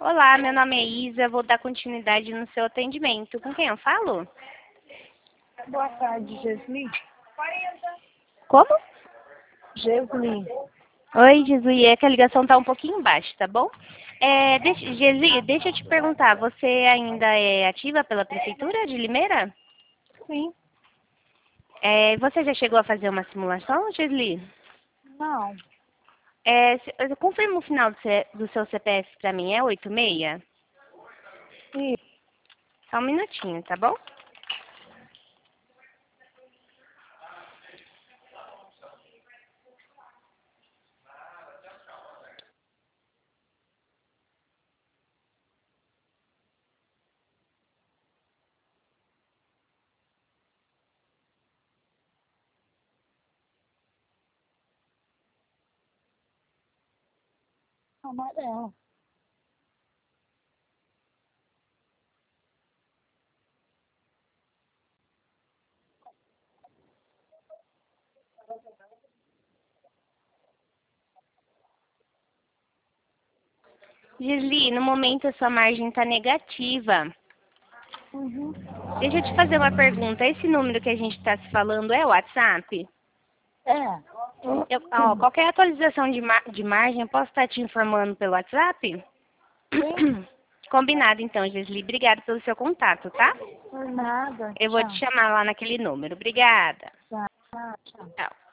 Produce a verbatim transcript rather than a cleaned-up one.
Olá, meu nome é Isa, vou dar continuidade no seu atendimento. Com quem eu falo? Boa tarde, Gesli. Como? Gesli. Oi, Gisli, é que a ligação tá um pouquinho baixa, tá bom? É, deixa, Gisli, deixa eu te perguntar, você ainda é ativa pela Prefeitura de Limeira? Sim. É, você já chegou a fazer uma simulação, Gisli? Não. É, se- confirma o final do, C- do seu C P F pra mim, é oito seis? Sim. Só um minutinho, tá bom? Amarelo. Gisli, no momento a sua margem está negativa. Uhum. Deixa eu te fazer uma pergunta. Esse número que a gente está se falando é o WhatsApp? É. Eu, ó, qualquer atualização de, mar de margem, eu posso estar te informando pelo WhatsApp? Sim. Combinado, então, Gisli. Obrigada pelo seu contato, tá? Por nada. Eu vou te Tchau. chamar lá naquele número. Obrigada. Tchau. Tchau. Tchau.